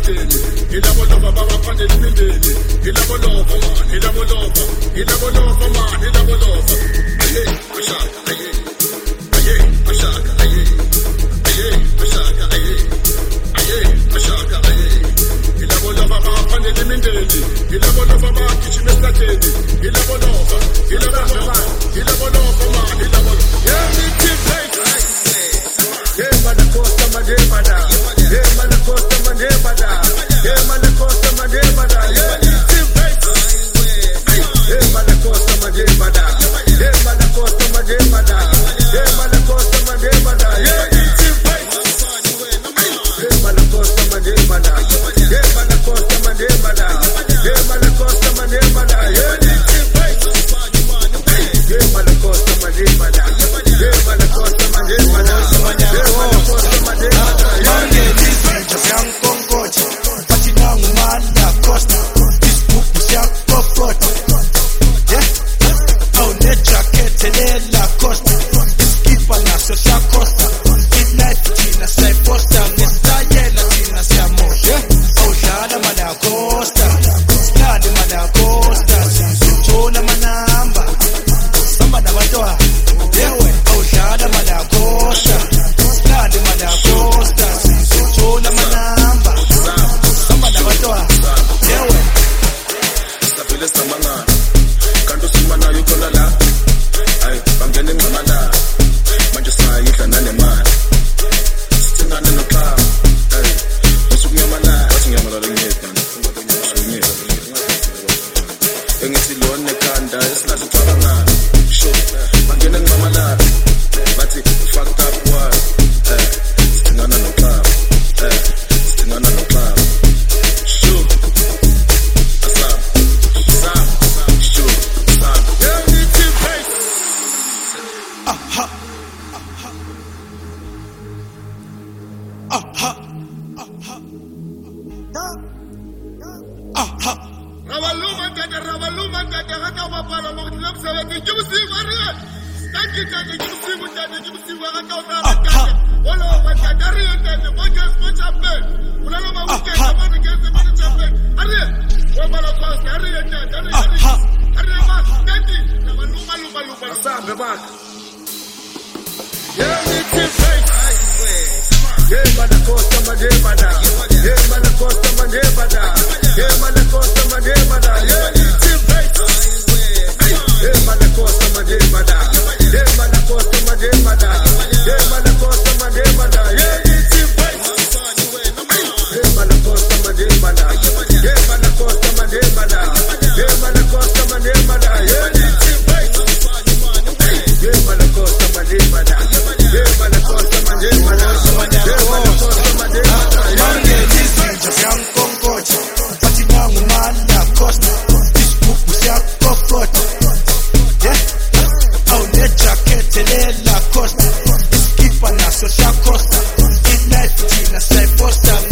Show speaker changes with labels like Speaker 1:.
Speaker 1: esitrateni, ilabolova babaphande imindeni, ilabolova man, ilabolova man, ilabolova. Aye, ashaka, aye, ashaka, aye, ashaka, aye, ashaka, aye. Ilabolova babaphande imindeni, ilabolova bagijima esitrateni, ilabolova man, ilabolova. Yeah, me keep playing. Yeah, man, the coast of my day, man. Yeah, man, the coast of my day, man. Yeah, man, the coast of my day, man. Yeah, me keep playing. Yeah, man, the coast of my day, man. Yeah, man, the coast of my day, man. Yeah, man, the coast of my day, man. Yeah, me keep playing. Yeah, man, the coast of my day, man. Yeah, man, the coast of my day, man. Yeah, man, the coast of my day, man. Yeah, me keep playing. Yeah, man, the coast of my day, man. Yeah, man, the coast of my day, man.
Speaker 2: Costa, skippa na social costa, midnight tina, say posta.